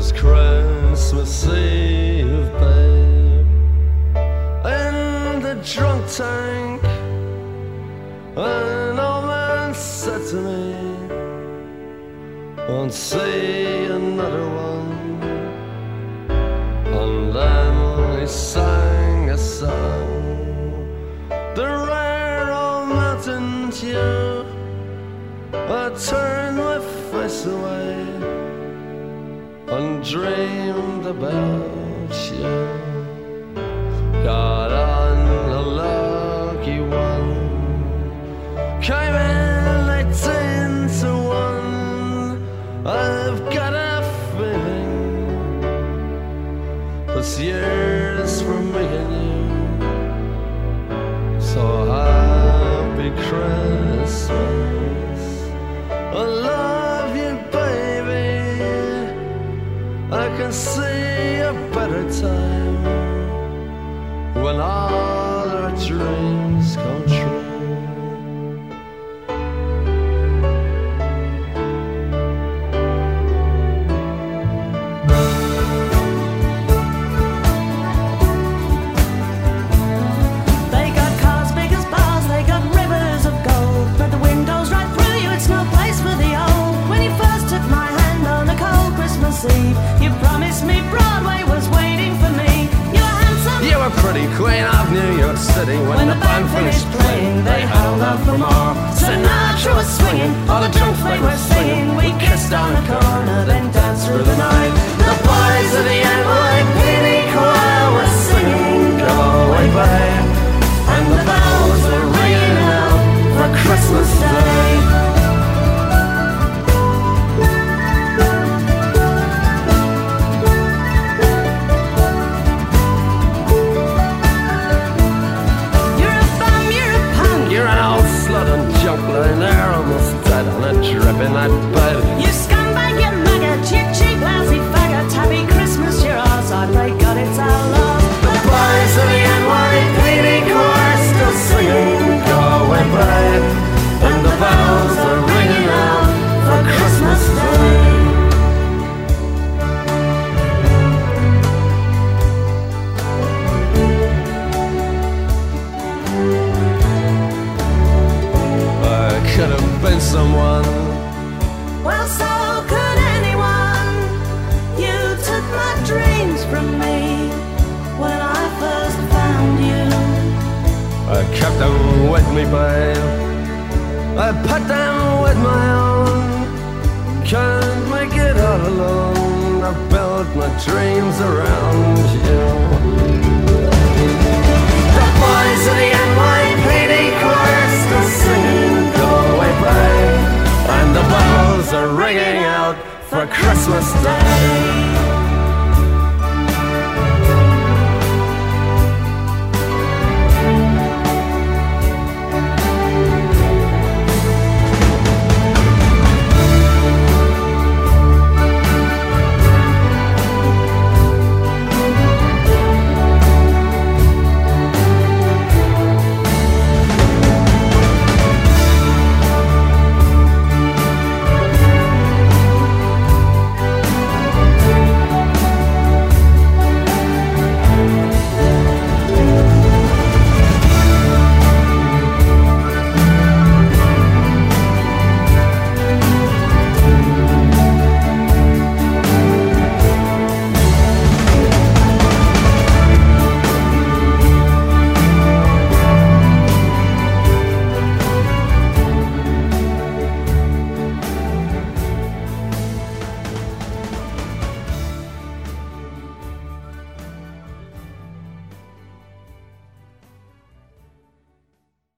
Christmas Eve, babe, in the drunk tank, an old man said to me, won't see another one. And then he sang a song, the rare old mountain dew. I turned my face away and dreamed about you. Got on a lucky one, came in 18 to 1. I've got a feeling this year's for making you. So happy Christmas, I love you, baby. I can see a better time when all our dreams come true. They got cars big as bars, they got rivers of gold, but the windows right through you, it's no place for the old. When you first took my hand on a cold Christmas Eve, you promised me Broadway was waiting for me. You were handsome, You were pretty queen of New York City. When the band finished playing, they held out for more. Sinatra was swinging, all the drunk folk were singing. We kissed on the corner, then danced through the night. The boys of the NYPD choir were singing, Go away, babe, and the bells were ringing out for Christmas Day. you're an old slut and junk lying there almost dead on a drip in that bed. You scumbag, you maggot, you cheap, lousy faggot. Happy Christmas, you're ours, I pray God it's our love. The boys of the NYPD choir still singing, go away, babe, and the bells are ringing out for Christmas Day. Could have been someone. Well, so could anyone. You took my dreams from me when I first found you. I kept them with me, babe. I put them with my own. Can't make it all alone. I built my dreams around you.